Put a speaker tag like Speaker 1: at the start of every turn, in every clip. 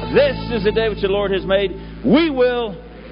Speaker 1: This is the day which the Lord has made. We will.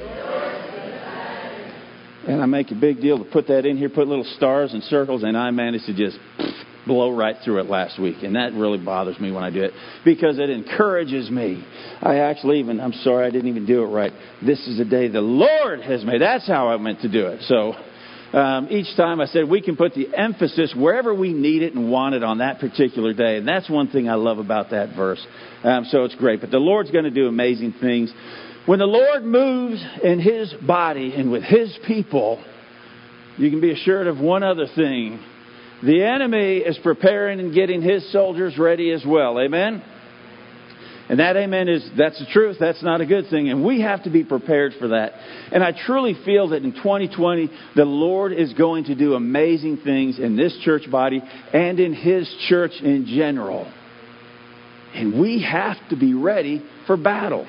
Speaker 1: And I make a big deal to put that in here, put little stars and circles, and I managed to just blow right through it last week. And that really bothers me when I do it because it encourages me. I'm sorry I didn't even do it right. This is the day the Lord has made. That's how I meant to do it. So each time I said we can put the emphasis wherever we need it and want it on that particular day. And that's one thing I love about that verse. So it's great. But the Lord's going to do amazing things. When the Lord moves in His body and with His people, you can be assured of one other thing. The enemy is preparing and getting his soldiers ready as well. Amen? And that amen that's the truth. That's not a good thing. And we have to be prepared for that. And I truly feel that in 2020, the Lord is going to do amazing things in this church body and in His church in general. And we have to be ready for battle.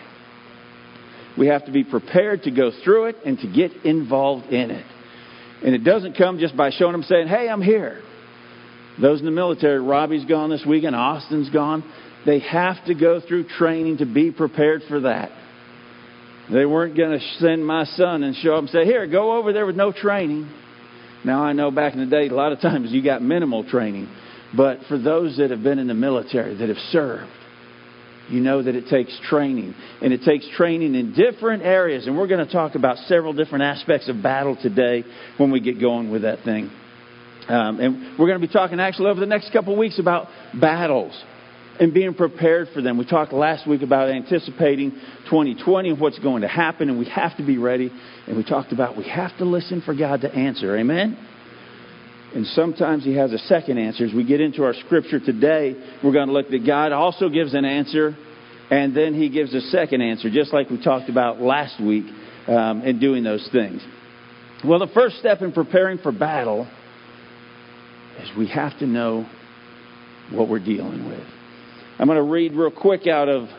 Speaker 1: We have to be prepared to go through it and to get involved in it. And it doesn't come just by showing them saying, hey, I'm here. Those in the military, Robbie's gone this weekend, Austin's gone. They have to go through training to be prepared for that. They weren't going to send my son and show up and say, here, go over there with no training. Now, I know back in the day, a lot of times you got minimal training. But for those that have been in the military, that have served, you know that it takes training. And it takes training in different areas. And we're going to talk about several different aspects of battle today when we get going with that thing. And we're going to be talking actually over the next couple of weeks about battles and being prepared for them. We talked last week about anticipating 2020 and what's going to happen. And we have to be ready. And we talked about we have to listen for God to answer. Amen? And sometimes He has a second answer. As we get into our scripture today, we're going to look that God also gives an answer, and then He gives a second answer, just like we talked about last week in doing those things. Well, the first step in preparing for battle is we have to know what we're dealing with. I'm going to read real quick out of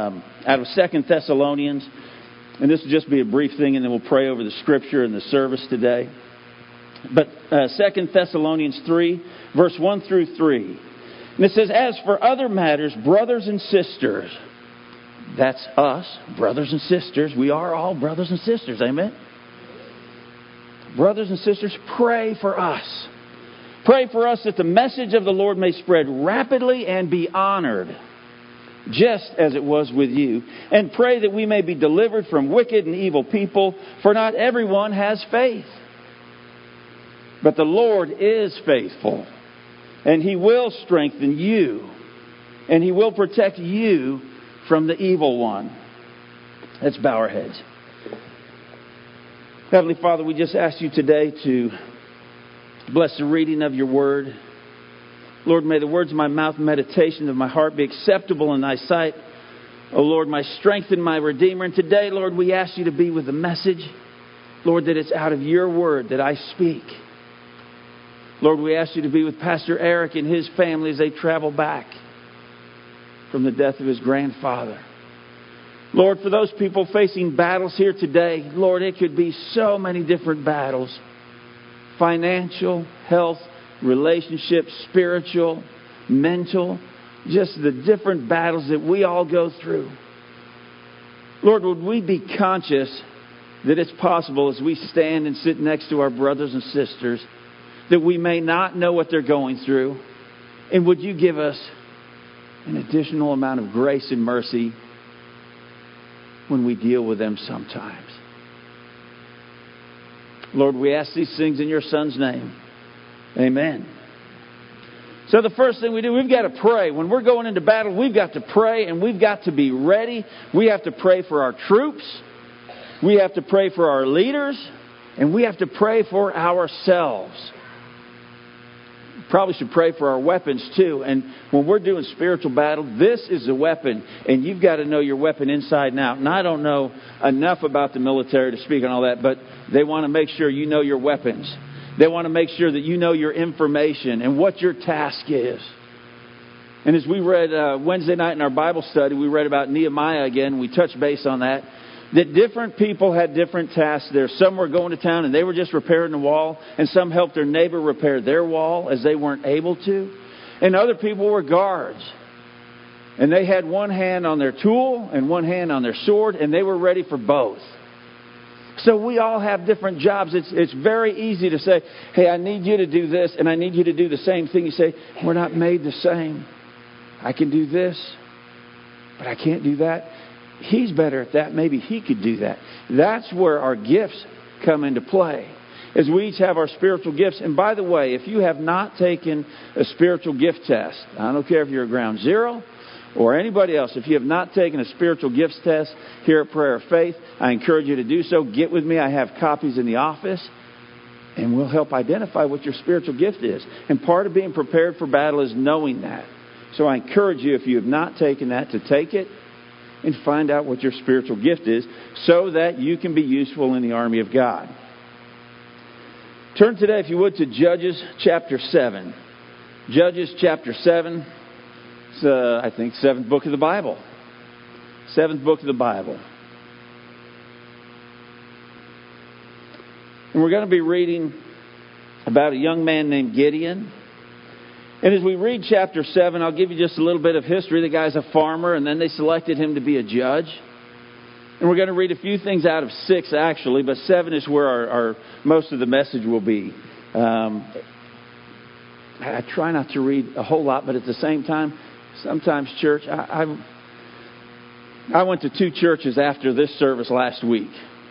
Speaker 1: 2 Thessalonians, and this will just be a brief thing, and then we'll pray over the scripture and the service today. But 2 Thessalonians 3, verse 1 through 3. And it says, as for other matters, brothers and sisters, that's us, brothers and sisters. We are all brothers and sisters, amen? Brothers and sisters, pray for us. Pray for us that the message of the Lord may spread rapidly and be honored, just as it was with you. And pray that we may be delivered from wicked and evil people, for not everyone has faith. But the Lord is faithful, and He will strengthen you, and He will protect you from the evil one. Let's bow our heads. Heavenly Father, we just ask You today to bless the reading of Your word. Lord, may the words of my mouth and meditation of my heart be acceptable in Thy sight. O Lord, my strength and my Redeemer. And today, Lord, we ask You to be with the message. Lord, that it's out of Your word that I speak. Lord, we ask You to be with Pastor Eric and his family as they travel back from the death of his grandfather. Lord, for those people facing battles here today, Lord, it could be so many different battles. Financial, health, relationships, spiritual, mental, just the different battles that we all go through. Lord, would we be conscious that it's possible as we stand and sit next to our brothers and sisters that we may not know what they're going through. And would You give us an additional amount of grace and mercy when we deal with them sometimes. Lord, we ask these things in Your Son's name. Amen. So the first thing we do, we've got to pray. When we're going into battle, we've got to pray and we've got to be ready. We have to pray for our troops. We have to pray for our leaders. And we have to pray for ourselves. Probably should pray for our weapons too. And when we're doing spiritual battle, this is a weapon. And you've got to know your weapon inside and out. And I don't know enough about the military to speak on all that, but they want to make sure you know your weapons. They want to make sure that you know your information and what your task is. And as we read Wednesday night in our Bible study, we read about Nehemiah again. We touched base on that. That different people had different tasks there. Some were going to town and they were just repairing the wall. And some helped their neighbor repair their wall as they weren't able to. And other people were guards. And they had one hand on their tool and one hand on their sword, and they were ready for both. So we all have different jobs. It's very easy to say, hey, I need you to do this, and I need you to do the same thing. You say, we're not made the same. I can do this, but I can't do that. He's better at that. Maybe he could do that. That's where our gifts come into play. As we each have our spiritual gifts. And by the way, if you have not taken a spiritual gift test, I don't care if you're at Ground Zero or anybody else, if you have not taken a spiritual gifts test here at Prayer of Faith, I encourage you to do so. Get with me. I have copies in the office, and we'll help identify what your spiritual gift is. And part of being prepared for battle is knowing that. So I encourage you, if you have not taken that, to take it and find out what your spiritual gift is so that you can be useful in the army of God. Turn today, if you would, to Judges chapter 7. Judges chapter 7. It's, I think, 7th book of the Bible. 7th book of the Bible. And we're going to be reading about a young man named Gideon. And as we read chapter 7, I'll give you just a little bit of history. The guy's a farmer, and then they selected him to be a judge. And we're going to read a few things out of 6, actually, but 7 is where our most of the message will be. I try not to read a whole lot, but at the same time, sometimes church, I went to 2 churches after this service last week.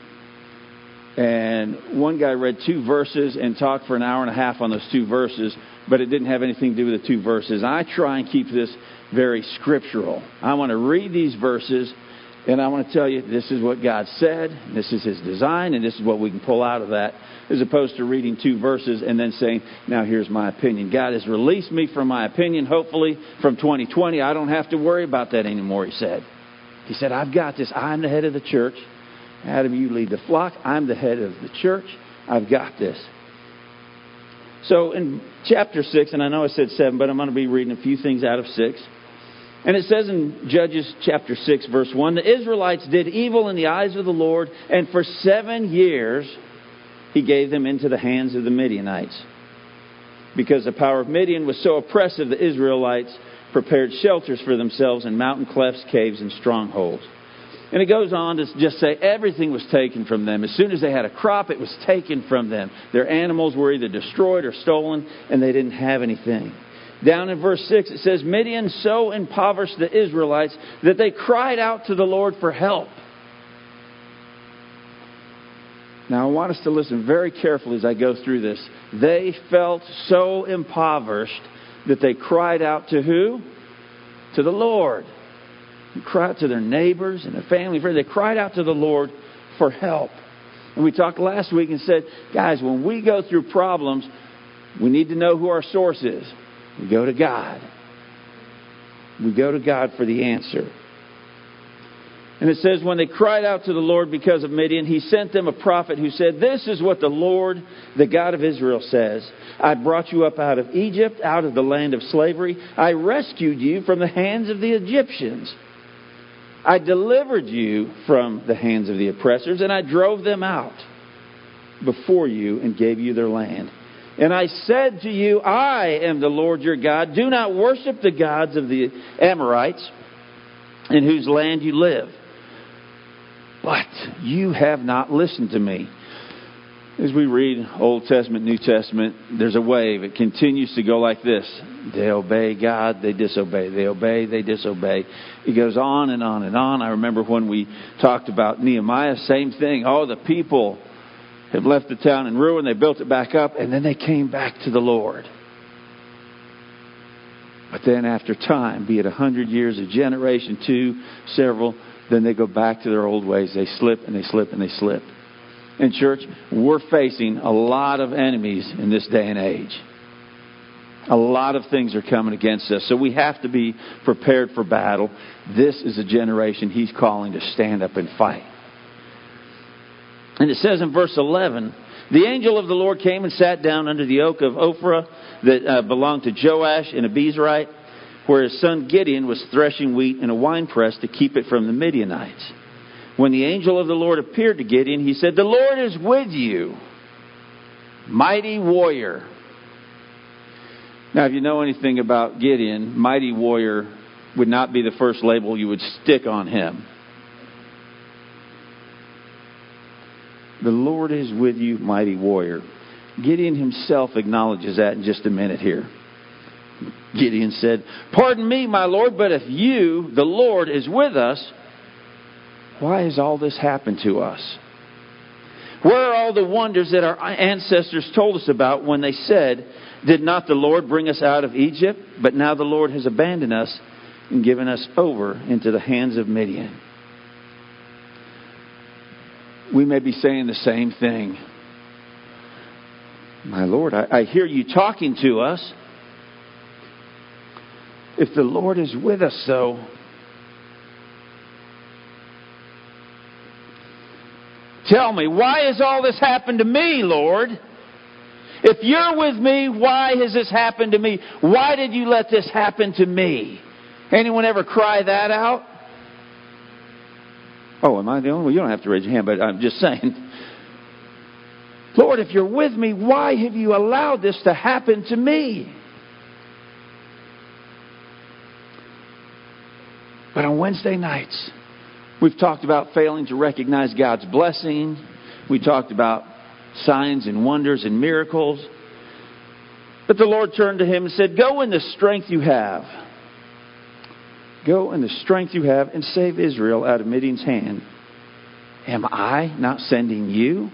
Speaker 1: And one guy read 2 verses and talked for an hour and a half on those 2 verses, but it didn't have anything to do with the 2 verses. I try and keep this very scriptural. I want to read these verses, and I want to tell you this is what God said, this is His design, and this is what we can pull out of that, as opposed to reading 2 verses and then saying, now here's my opinion. God has released me from my opinion, hopefully, from 2020. I don't have to worry about that anymore, He said. He said, I've got this. I'm the head of the church. Adam, you lead the flock. I'm the head of the church. I've got this. So in chapter 6, and I know I said 7, but I'm going to be reading a few things out of 6. And it says in Judges chapter 6, verse 1, the Israelites did evil in the eyes of the Lord, and for 7 years He gave them into the hands of the Midianites. Because the power of Midian was so oppressive, the Israelites prepared shelters for themselves in mountain clefts, caves, and strongholds. And it goes on to just say everything was taken from them. As soon as they had a crop, it was taken from them. Their animals were either destroyed or stolen, and they didn't have anything. Down in verse 6, it says, Midian so impoverished the Israelites that they cried out to the Lord for help. Now, I want us to listen very carefully as I go through this. They felt so impoverished that they cried out to who? To the Lord. They cried out to their neighbors and their family friends. They cried out to the Lord for help. And we talked last week and said, guys, when we go through problems, we need to know who our source is. We go to God. We go to God for the answer. And it says, when they cried out to the Lord because of Midian, He sent them a prophet who said, this is what the Lord, the God of Israel, says. I brought you up out of Egypt, out of the land of slavery. I rescued you from the hands of the Egyptians. I delivered you from the hands of the oppressors, and I drove them out before you and gave you their land. And I said to you, I am the Lord your God. Do not worship the gods of the Amorites in whose land you live. But you have not listened to me. As we read Old Testament, New Testament, there's a wave. It continues to go like this. They obey God, they disobey. They obey, they disobey. It goes on and on and on. I remember when we talked about Nehemiah, same thing. Oh, the people had left the town in ruin. They built it back up, and then they came back to the Lord. But then after time, be it 100 years, a generation, 2, several, then they go back to their old ways. They slip and they slip and they slip. In church, we're facing a lot of enemies in this day and age. A lot of things are coming against us. So we have to be prepared for battle. This is a generation He's calling to stand up and fight. And it says in verse 11, the angel of the Lord came and sat down under the oak of Ophrah that belonged to Joash in Abizrite, where his son Gideon was threshing wheat in a winepress to keep it from the Midianites. When the angel of the Lord appeared to Gideon, he said, the Lord is with you, mighty warrior. Now, if you know anything about Gideon, mighty warrior would not be the first label you would stick on him. The Lord is with you, mighty warrior. Gideon himself acknowledges that in just a minute here. Gideon said, "Pardon me, my Lord, but if you, the Lord, is with us, why has all this happened to us? Where are all the wonders that our ancestors told us about when they said, 'Did not the Lord bring us out of Egypt?' But now the Lord has abandoned us and given us over into the hands of Midian." We may be saying the same thing. My Lord, I hear you talking to us. If the Lord is with us, though, tell me, why has all this happened to me, Lord? If you're with me, why has this happened to me? Why did you let this happen to me? Anyone ever cry that out? Oh, am I the only one? You don't have to raise your hand, but I'm just saying. Lord, if you're with me, why have you allowed this to happen to me? But on Wednesday nights, we've talked about failing to recognize God's blessing. We talked about signs and wonders and miracles. But the Lord turned to him and said, "Go in the strength you have. Go in the strength you have and save Israel out of Midian's hand. Am I not sending you?"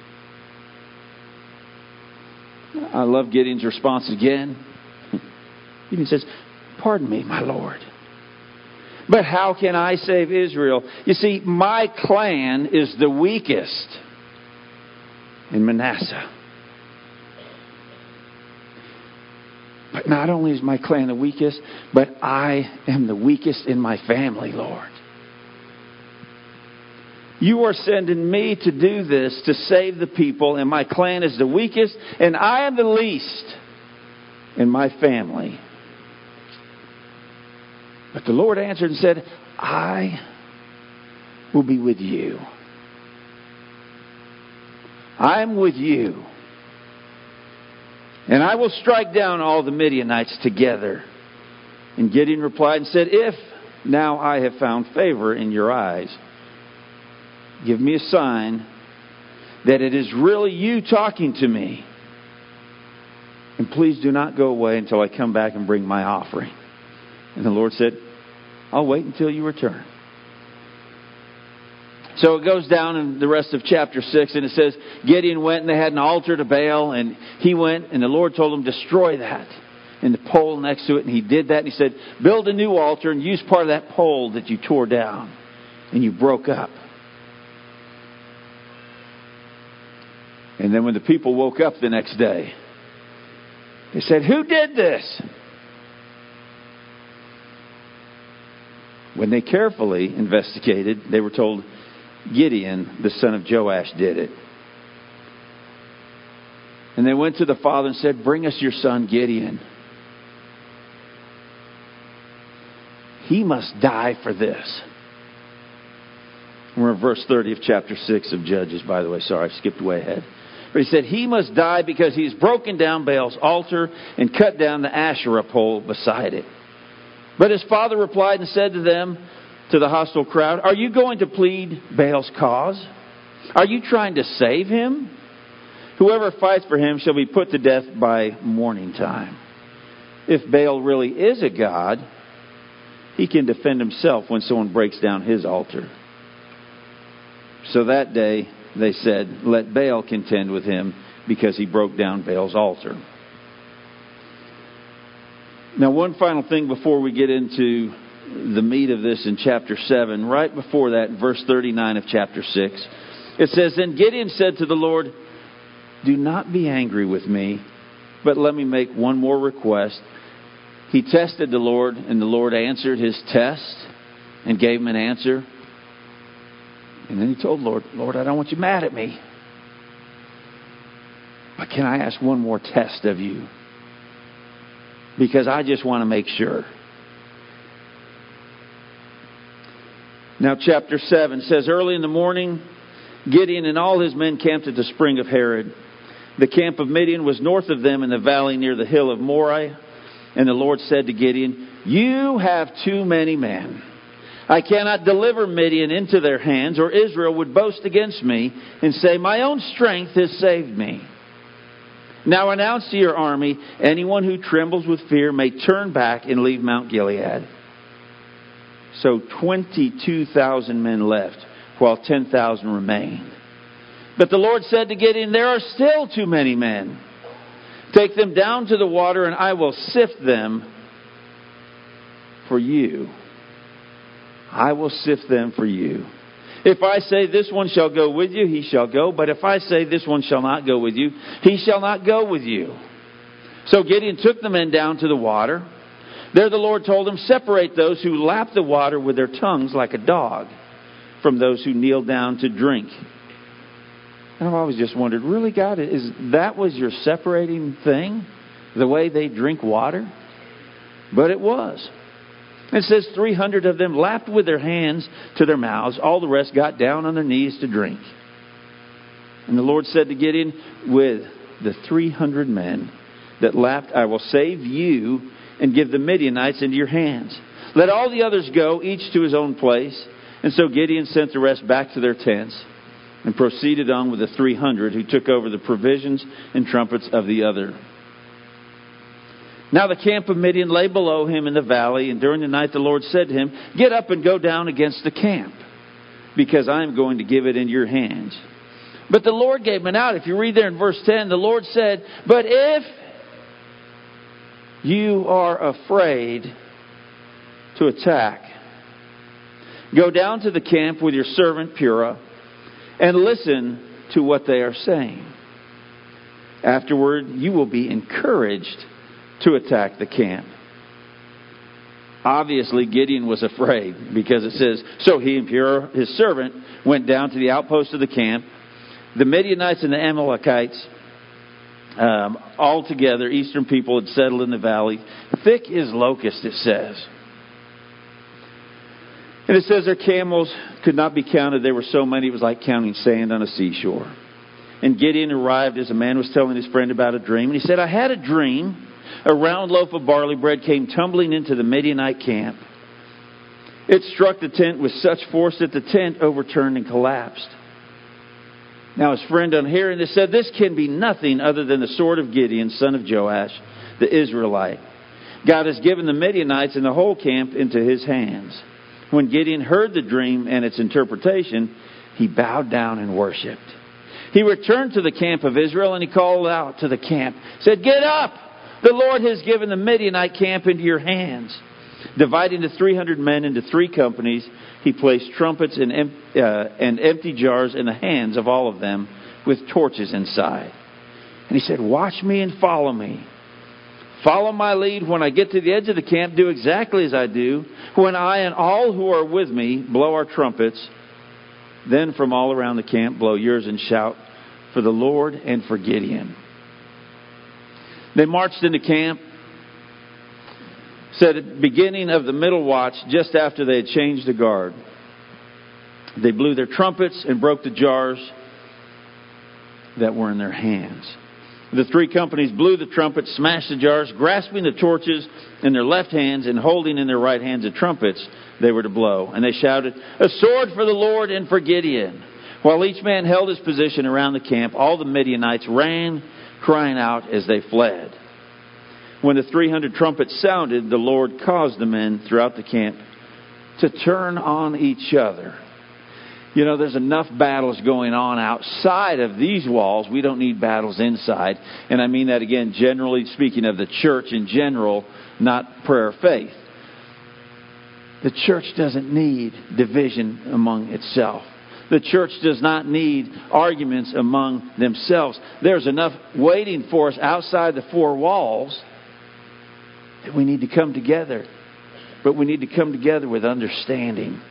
Speaker 1: I love Gideon's response again. Gideon says, "Pardon me, my Lord. But how can I save Israel? You see, my clan is the weakest in Manasseh. But not only is my clan the weakest, but I am the weakest in my family, Lord. You are sending me to do this, to save the people, and my clan is the weakest, and I am the least in my family." But the Lord answered and said, "I will be with you. I am with you. And I will strike down all the Midianites together." And Gideon replied and said, "If now I have found favor in your eyes, give me a sign that it is really you talking to me. And please do not go away until I come back and bring my offering." And the Lord said, "I'll wait until you return." So it goes down in the rest of chapter 6, and it says, Gideon went and they had an altar to Baal, and he went and the Lord told him, "Destroy that and the pole next to it." And he did that, and he said, "Build a new altar and use part of that pole that you tore down and you broke up." And then when the people woke up the next day, they said, "Who did this?" When they carefully investigated, they were told, "Gideon, the son of Joash, did it." And they went to the father and said, "Bring us your son Gideon. He must die for this." We're in verse 30 of chapter 6 of Judges, by the way. Sorry, I skipped way ahead. But he said, "He must die because he's broken down Baal's altar and cut down the Asherah pole beside it." But his father replied and said to them, to the hostile crowd, "Are you going to plead Baal's cause? Are you trying to save him? Whoever fights for him shall be put to death by morning time. If Baal really is a god, he can defend himself when someone breaks down his altar." So that day they said, "Let Baal contend with him because he broke down Baal's altar." Now, one final thing before we get into the meat of this in chapter 7. Right before that, in verse 39 of chapter 6, it says, "Then Gideon said to the Lord, 'Do not be angry with me, but let me make one more request.' He tested the Lord, and the Lord answered his test and gave him an answer. And then he told the Lord, 'Lord, I don't want you mad at me. But can I ask one more test of you? Because I just want to make sure.'" Now chapter 7 says, "Early in the morning, Gideon and all his men camped at the spring of Harod. The camp of Midian was north of them in the valley near the hill of Moriah. And the Lord said to Gideon, "You have too many men. I cannot deliver Midian into their hands, or Israel would boast against me and say, 'My own strength has saved me.' Now announce to your army, anyone who trembles with fear may turn back and leave Mount Gilead." So 22,000 men left, while 10,000 remained. But the Lord said to Gideon, "There are still too many men. Take them down to the water, and I will sift them for you. I will sift them for you. If I say this one shall go with you, he shall go. But if I say this one shall not go with you, he shall not go with you." So Gideon took the men down to the water. There the Lord told him, "Separate those who lap the water with their tongues like a dog from those who kneel down to drink." And I've always just wondered, really, God, that was your separating thing? The way they drink water? But it was. It says 300 of them lapped with their hands to their mouths. All the rest got down on their knees to drink. And the Lord said to Gideon, "With the 300 men that lapped, I will save you and give the Midianites into your hands. Let all the others go, each to his own place." And so Gideon sent the rest back to their tents and proceeded on with the 300 who took over the provisions and trumpets of the other. Now the camp of Midian lay below him in the valley, and during the night the Lord said to him, "Get up and go down against the camp, because I am going to give it into your hands." But the Lord gave him out. If you read there in verse 10, the Lord said, "But if you are afraid to attack, go down to the camp with your servant Purah, and listen to what they are saying. Afterward, you will be encouraged to attack the camp." Obviously, Gideon was afraid, because it says, "So he and Purah, his servant, went down to the outpost of the camp. The Midianites and the Amalekites, all together, eastern people, had settled in the valley. Thick as locusts, it says. And it says their camels could not be counted. There were so many, it was like counting sand on a seashore. And Gideon arrived as a man was telling his friend about a dream. And he said, "I had a dream. A round loaf of barley bread came tumbling into the Midianite camp. It struck the tent with such force that the tent overturned and collapsed." Now his friend, on hearing this, said, "This can be nothing other than the sword of Gideon, son of Joash, the Israelite. God has given the Midianites and the whole camp into his hands." When Gideon heard the dream and its interpretation, he bowed down and worshipped. He returned to the camp of Israel, and he called out to the camp, said, "Get up! The Lord has given the Midianite camp into your hands." Dividing the 300 men into 3 companies, he placed trumpets and empty jars in the hands of all of them with torches inside. And he said, "Watch me and follow me. Follow my lead. When I get to the edge of the camp, do exactly as I do. When I and all who are with me blow our trumpets, then from all around the camp blow yours and shout for the Lord and for Gideon." They marched into camp. Said at the beginning of the middle watch, just after they had changed the guard, they blew their trumpets and broke the jars that were in their hands. The 3 companies blew the trumpets, smashed the jars, grasping the torches in their left hands and holding in their right hands the trumpets they were to blow. And they shouted, "A sword for the Lord and for Gideon." While each man held his position around the camp, all the Midianites ran, crying out as they fled. When the 300 trumpets sounded, the Lord caused the men throughout the camp to turn on each other. You know, there's enough battles going on outside of these walls. We don't need battles inside. And I mean that again, generally speaking of the church in general, not prayer faith. The church doesn't need division among itself. The church does not need arguments among themselves. There's enough waiting for us outside the 4 walls that we need to come together. But we need to come together with understanding.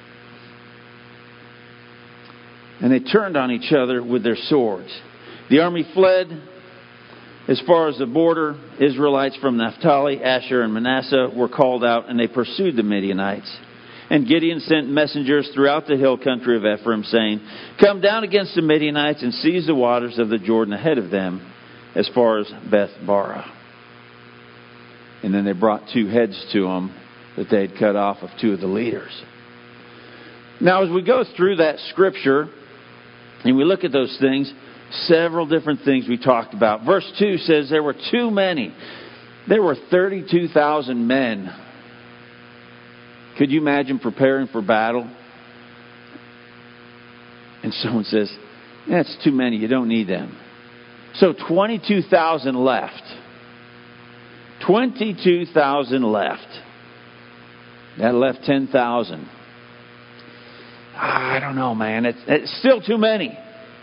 Speaker 1: And they turned on each other with their swords. The army fled as far as the border. Israelites from Naphtali, Asher, and Manasseh were called out, and they pursued the Midianites. And Gideon sent messengers throughout the hill country of Ephraim, saying, "Come down against the Midianites and seize the waters of the Jordan ahead of them, as far as Beth Barah." And then they brought 2 heads to him that they had cut off of 2 of the leaders. Now, as we go through that scripture and we look at those things, several different things we talked about. Verse 2 says there were too many. There were 32,000 men. Could you imagine preparing for battle? And someone says, that's too many. You don't need them. So 22,000 left. 22,000 left. That left 10,000. I don't know, man. It's still too many.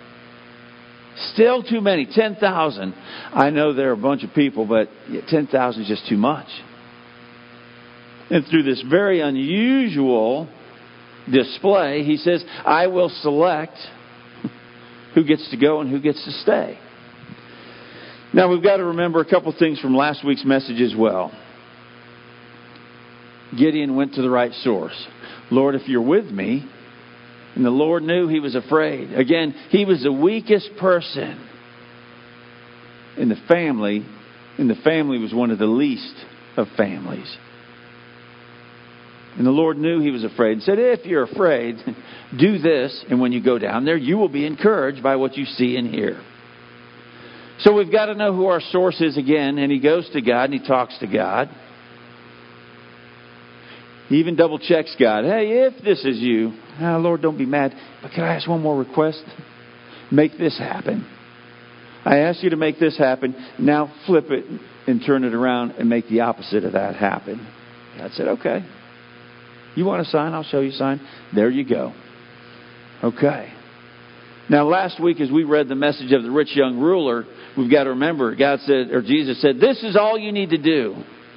Speaker 1: Still too many. 10,000. I know there are a bunch of people, but 10,000 is just too much. And through this very unusual display, he says, I will select who gets to go and who gets to stay. Now, we've got to remember a couple things from last week's message as well. Gideon went to the right source. Lord, if you're with me. And the Lord knew he was afraid. Again, he was the weakest person in the family. And the family was one of the least of families. And the Lord knew he was afraid and said, if you're afraid, do this. And when you go down there, you will be encouraged by what you see and hear. So we've got to know who our source is again. And he goes to God and he talks to God. He even double checks God. Hey, if this is you, Lord, don't be mad. But can I ask one more request? Make this happen. I asked you to make this happen. Now flip it and turn it around and make the opposite of that happen. God said, okay. You want a sign? I'll show you a sign. There you go. Okay. Now last week as we read the message of the rich young ruler, we've got to remember, God said, or Jesus said, this is all you need to do.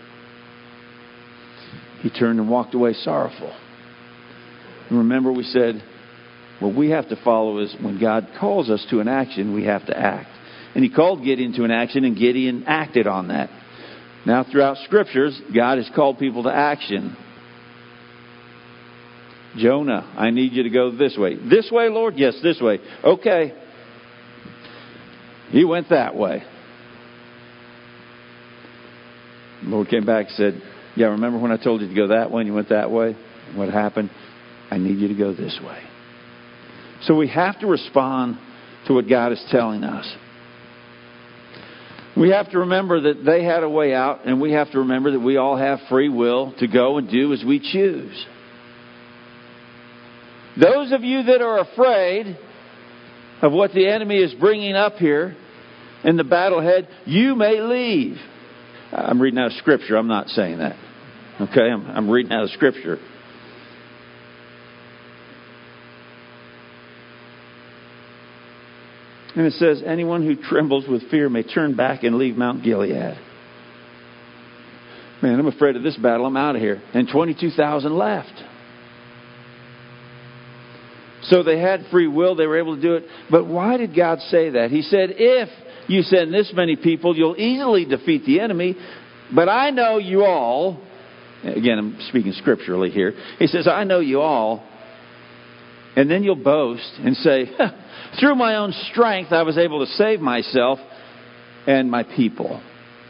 Speaker 1: He turned and walked away sorrowful. And remember we said, what we have to follow is when God calls us to an action, we have to act. And he called Gideon to an action, and Gideon acted on that. Now throughout Scriptures, God has called people to action. Jonah, I need you to go this way. This way, Lord? Yes, this way. Okay. He went that way. The Lord came back and said, yeah, remember when I told you to go that way and you went that way? What happened? I need you to go this way. So we have to respond to what God is telling us. We have to remember that they had a way out, and we have to remember that we all have free will to go and do as we choose. Those of you that are afraid of what the enemy is bringing up here in the battle ahead, you may leave. I'm reading out of Scripture. I'm not saying that. Okay? I'm reading out of Scripture. And it says, anyone who trembles with fear may turn back and leave Mount Gilead. Man, I'm afraid of this battle. I'm out of here. And 22,000 left. So they had free will. They were able to do it. But why did God say that? He said, if you send this many people, you'll easily defeat the enemy. But I know you all. Again, I'm speaking scripturally here. He says, I know you all. And then you'll boast and say, through my own strength, I was able to save myself and my people.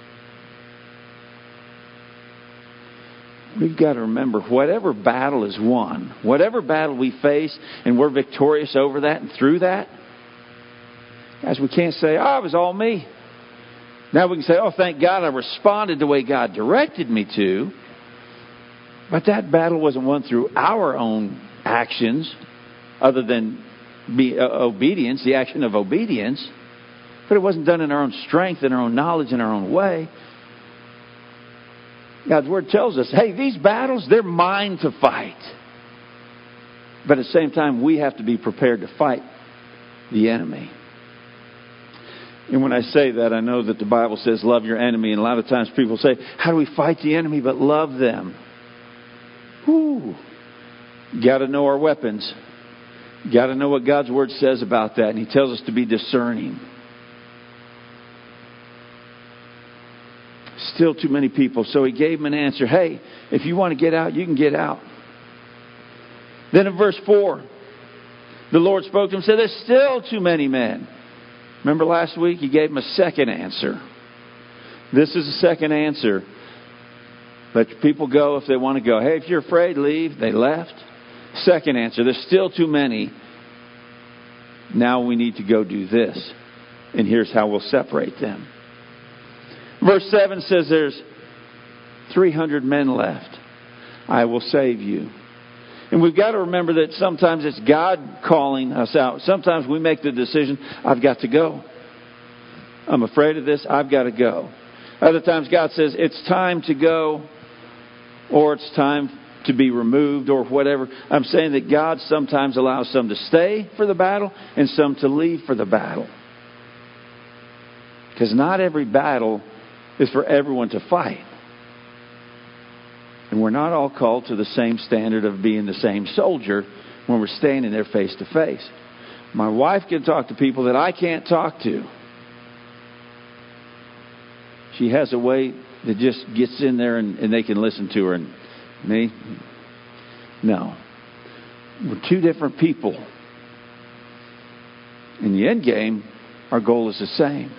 Speaker 1: We've got to remember, whatever battle is won, whatever battle we face, and we're victorious over that and through that, guys, we can't say, oh, it was all me. Now we can say, oh, thank God I responded the way God directed me to. But that battle wasn't won through our own actions, other than obedience, the action of obedience. But it wasn't done in our own strength, in our own knowledge, in our own way. God's Word tells us, hey, these battles, they're mine to fight. But at the same time, we have to be prepared to fight the enemy. And when I say that, I know that the Bible says love your enemy. And a lot of times people say, how do we fight the enemy but love them? Whew. Got to know our weapons. Got to know what God's Word says about that. And He tells us to be discerning. Still too many people. So He gave them an answer. Hey, if you want to get out, you can get out. Then in verse 4, the Lord spoke to him and said, there's still too many men. Remember last week? He gave him a second answer. This is the second answer. Let your people go if they want to go. Hey, if you're afraid, leave. They left. Second answer, there's still too many. Now we need to go do this. And here's how we'll separate them. Verse 7 says there's 300 men left. I will save you. And we've got to remember that sometimes it's God calling us out. Sometimes we make the decision, I've got to go. I'm afraid of this, I've got to go. Other times God says, it's time to go, or it's time to be removed, or whatever. I'm saying that God sometimes allows some to stay for the battle and some to leave for the battle. Because not every battle is for everyone to fight. And we're not all called to the same standard of being the same soldier when we're standing there face to face. My wife can talk to people that I can't talk to. She has a way that just gets in there and they can listen to her. And me? No. We're two different people. In the end game, our goal is the same.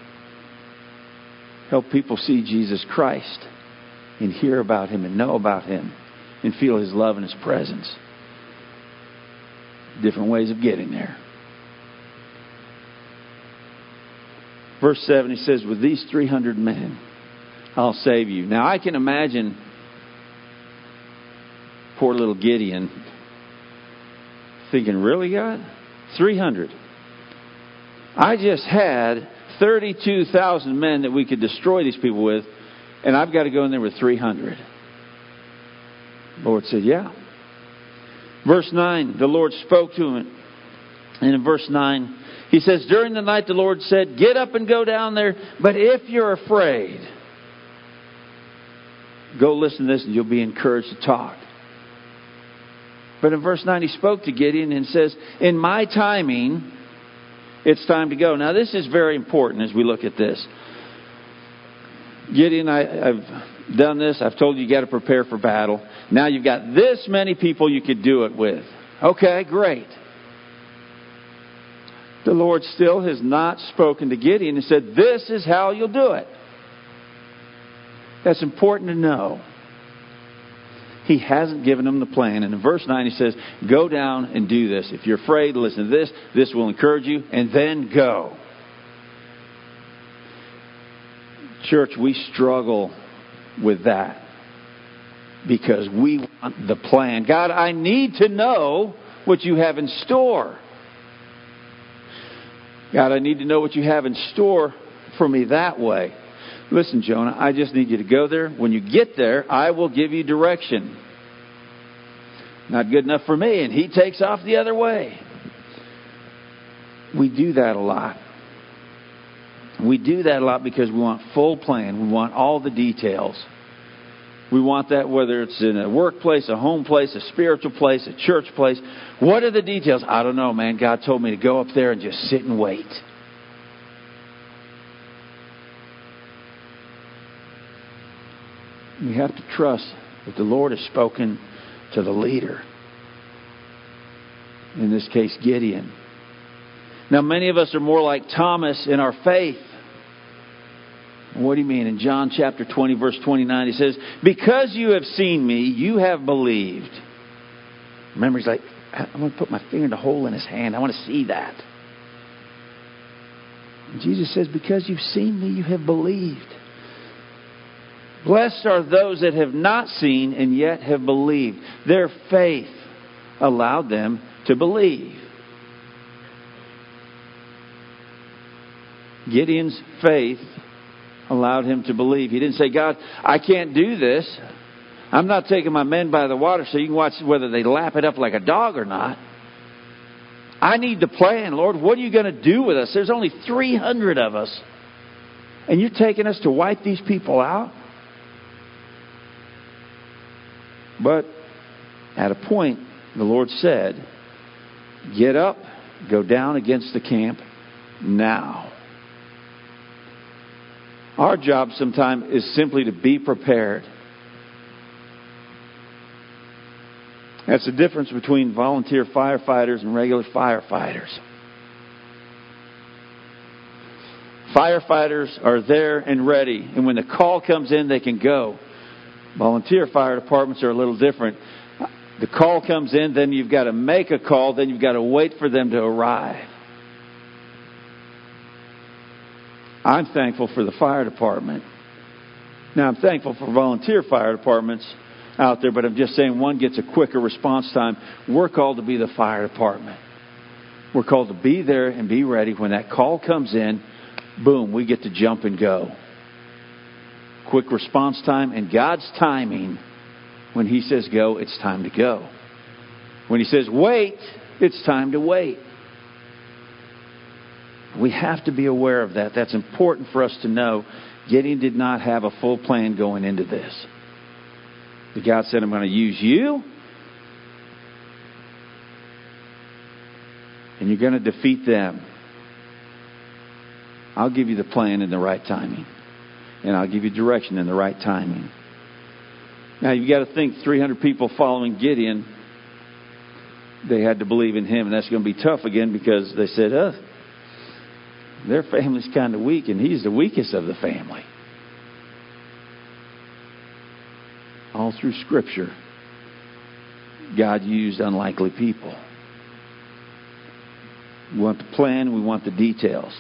Speaker 1: Help people see Jesus Christ and hear about Him and know about Him and feel His love and His presence. Different ways of getting there. Verse 7, he says, with these 300 men, I'll save you. Now, I can imagine poor little Gideon thinking, really, God? 300. I just had 32,000 men that we could destroy these people with, and I've got to go in there with 300. The Lord said, yeah. Verse 9, the Lord spoke to him. And in verse 9, He says, during the night the Lord said, get up and go down there, but if you're afraid, go listen to this and you'll be encouraged to talk. But in verse 9 He spoke to Gideon and says, in my timing, it's time to go. Now this is very important as we look at this. Gideon, I've done this. I've told you got to prepare for battle. Now you've got this many people you could do it with. Okay, great. The Lord still has not spoken to Gideon and said, this is how you'll do it. That's important to know. He hasn't given them the plan. And in verse 9 He says, go down and do this. If you're afraid, listen to this. This will encourage you. And then go. Church, we struggle with that. Because we want the plan. God, I need to know what you have in store. God, I need to know what you have in store for me that way. Listen, Jonah, I just need you to go there. When you get there, I will give you direction. Not good enough for me. And he takes off the other way. We do that a lot. We do that a lot because we want full plan. We want all the details. We want that whether it's in a workplace, a home place, a spiritual place, a church place. What are the details? I don't know, man. God told me to go up there and just sit and wait. We have to trust that the Lord has spoken to the leader. In this case, Gideon. Now, many of us are more like Thomas in our faith. What do you mean? In John chapter 20, verse 29, he says, because you have seen me, you have believed. Remember, he's like, I want to put my finger in the hole in his hand. I want to see that. And Jesus says, because you've seen me, you have believed. Blessed are those that have not seen and yet have believed. Their faith allowed them to believe. Gideon's faith allowed him to believe. He didn't say, God, I can't do this. I'm not taking my men by the water so you can watch whether they lap it up like a dog or not. I need the plan, Lord. What are you going to do with us? There's only 300 of us. And you're taking us to wipe these people out? But at a point, the Lord said, get up, go down against the camp now. Our job sometimes is simply to be prepared. That's the difference between volunteer firefighters and regular firefighters. Firefighters are there and ready. And when the call comes in, they can go. Volunteer fire departments are a little different. The call comes in, then you've got to make a call, then you've got to wait for them to arrive. I'm thankful for the fire department. Now, I'm thankful for volunteer fire departments out there, but I'm just saying one gets a quicker response time. We're called to be the fire department. We're called to be there and be ready. When that call comes in, boom, we get to jump and go. Quick response time, and God's timing. When He says go, it's time to go. When He says wait, it's time to wait. We have to be aware of that. That's important for us to know. Gideon did not have a full plan going into this. But God said, I'm going to use you, and you're going to defeat them. I'll give you the plan in the right timing. And I'll give you direction in the right timing. Now, you've got to think 300 people following Gideon, they had to believe in him. And that's going to be tough again because they said, their family's kind of weak, and he's the weakest of the family. All through Scripture, God used unlikely people. We want the plan, we want the details.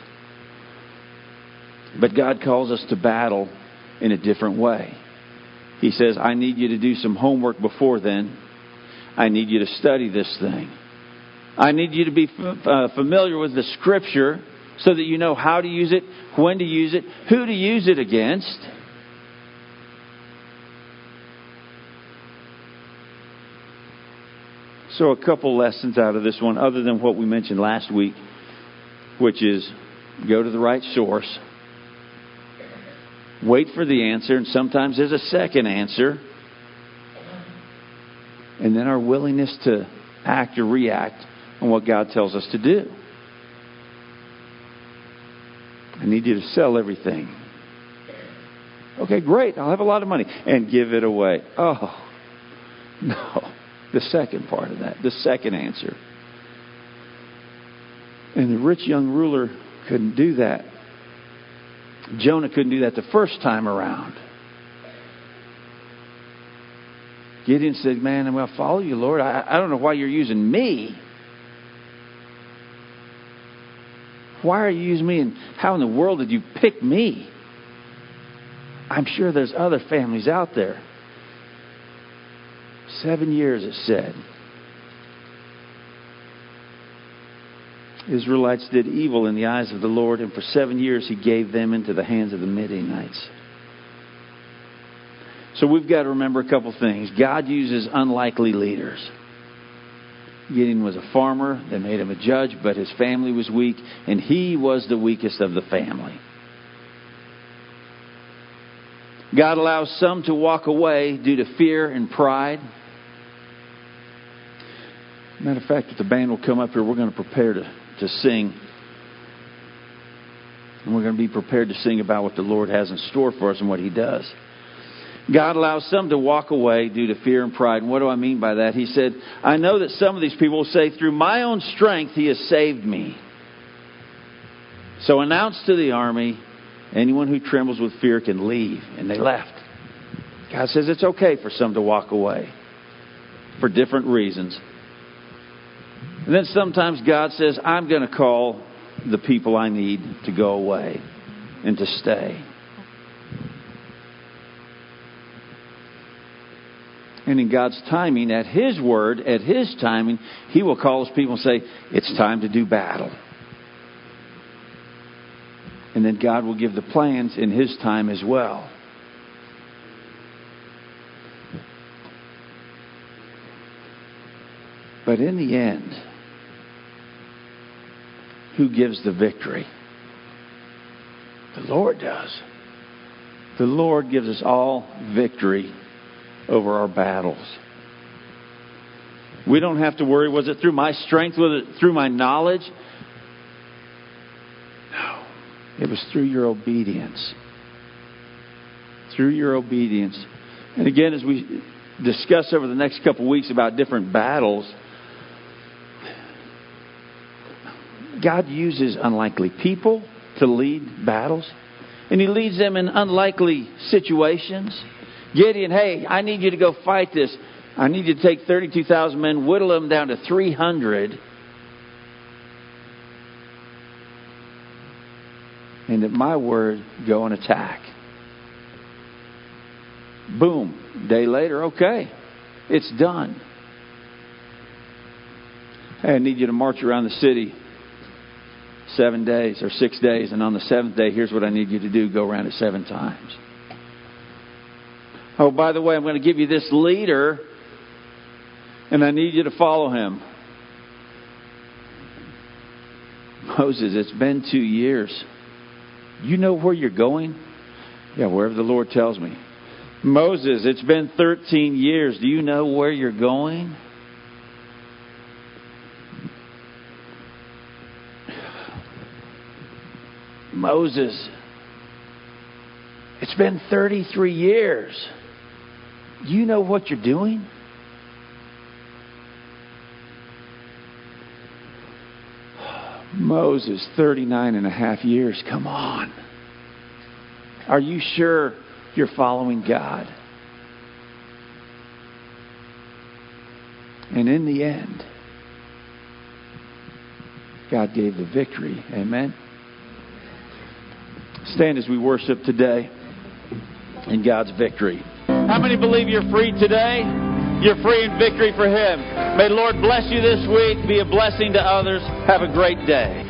Speaker 1: But God calls us to battle in a different way. He says, I need you to do some homework before then. I need you to study this thing. I need you to be familiar with the Scripture so that you know how to use it, when to use it, who to use it against. So a couple lessons out of this one, other than what we mentioned last week, which is go to the right source. Wait for the answer, and sometimes there's a second answer. And then our willingness to act or react on what God tells us to do. I need you to sell everything. Okay, great. I'll have a lot of money. And give it away. Oh, no. The second part of that. The second answer. And the rich young ruler couldn't do that. Jonah couldn't do that the first time around. Gideon said, man, I'm going to follow you, Lord. I don't know why you're using me. Why are you using me? And how in the world did you pick me? I'm sure there's other families out there. 7 years, it said. Israelites did evil in the eyes of the Lord, and for 7 years He gave them into the hands of the Midianites. So we've got to remember a couple things. God uses unlikely leaders. Gideon was a farmer. They made him a judge, but his family was weak, and he was the weakest of the family. God allows some to walk away due to fear and pride. Matter of fact, if the band will come up here, we're going to prepare to sing. And we're going to be prepared to sing about what the Lord has in store for us and what He does. God allows some to walk away due to fear and pride. And what do I mean by that? He said, I know that some of these people will say, through my own strength He has saved me. So announce to the army, anyone who trembles with fear can leave. And they left. God says it's okay for some to walk away for different reasons. And then sometimes God says, I'm going to call the people I need to go away and to stay. And in God's timing, at His word, at His timing, He will call His people and say, it's time to do battle. And then God will give the plans in His time as well. But in the end, who gives the victory? The Lord does. The Lord gives us all victory over our battles. We don't have to worry, was it through my strength? Was it through my knowledge? No. It was through your obedience. Through your obedience. And again, as we discuss over the next couple of weeks about different battles, God uses unlikely people to lead battles. And He leads them in unlikely situations. Gideon, hey, I need you to go fight this. I need you to take 32,000 men, whittle them down to 300. And at my word, go and attack. Boom. Day later, okay. It's done. Hey, I need you to march around the city 7 days or 6 days. And on the seventh day, here's what I need you to do. Go around it 7 times. Oh, by the way, I'm going to give you this leader, and I need you to follow him. Moses, it's been 2 years. You know where you're going? Yeah, wherever the Lord tells me. Moses, it's been 13 years. Do you know where you're going? Moses, it's been 33 years. Do you know what you're doing? Moses, 39 and a half years. Come on. Are you sure you're following God? And in the end, God gave the victory. Amen. Stand as we worship today in God's victory. How many believe you're free today? You're free in victory for Him. May the Lord bless you this week. Be a blessing to others. Have a great day.